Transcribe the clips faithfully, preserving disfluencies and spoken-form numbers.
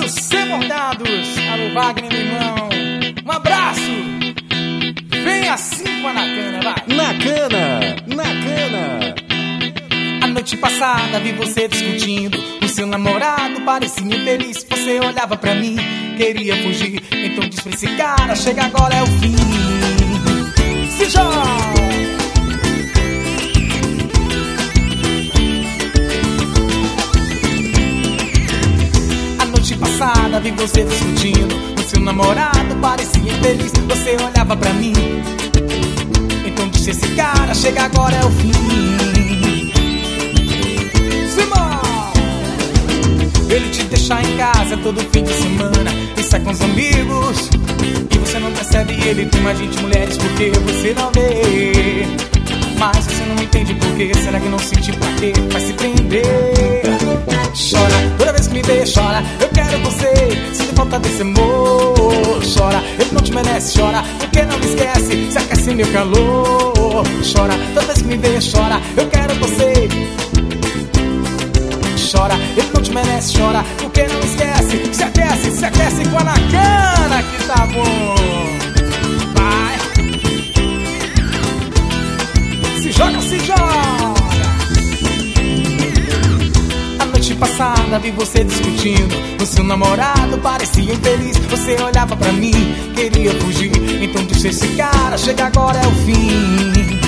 Alô, Sebordados, alô, Wagner, meu irmão. Um abraço. Vem assim com a Nakana, vai. Nakana, Nakana. A noite passada vi você discutindo. O seu namorado parecia infeliz. Você olhava pra mim, queria fugir. Então disse pra esse cara, chega agora é o fim. Se joga. Passada, vi você discutindo. O seu namorado parecia infeliz. Você olhava pra mim, então disse esse cara, chega agora é o fim. Simão! Ele te deixa em casa todo fim de semana e sai com os amigos. E você não percebe, ele tem mais vinte mulheres porque você não vê. Mas você não entende por quê. Será que não sente pra quê? Vai se prender. Chora, toda vez que me vê, chora. Eu quero você, sinto falta desse amor. Chora, ele não te merece, chora. Porque não me esquece, se aquece meu calor. Chora, toda vez que me vê, chora. Eu quero você. Chora, ele não te merece, chora. Porque não me esquece, se aquece, se aquece com a Nakana que tá bom. Vai. Se joga, se joga. A noite passada vi você discutindo. O seu namorado parecia infeliz. Você olhava pra mim, queria fugir. Então disse esse cara, chega agora é o fim.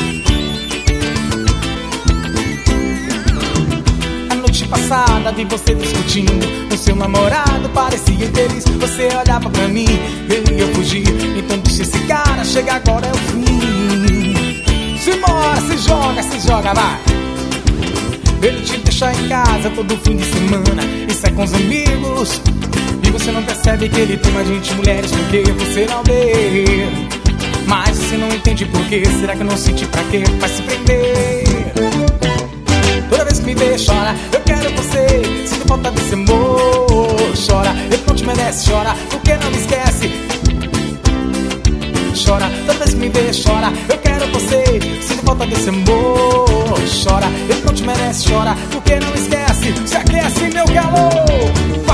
A noite passada vi você discutindo. O seu namorado parecia infeliz. Você olhava pra mim, queria fugir. Então disse esse cara, chega agora é o fim. Se mora, se joga, se joga, vai. Ele te deixa em casa todo fim de semana e sai com os amigos. E você não percebe que ele tem mais vinte mulheres porque você não vê. Mas você não entende por quê. Será que eu não senti pra quê? Vai se prender. Toda vez que me vê, chora. Eu quero você, sinto falta desse amor. Chora, ele não te merece, chora. Porque não me esquece. Chora, toda vez que me vê, chora. Eu quero você, sinto falta desse amor. Chora, ele não te merece, chora. Porque não esquece, se aquece meu calor.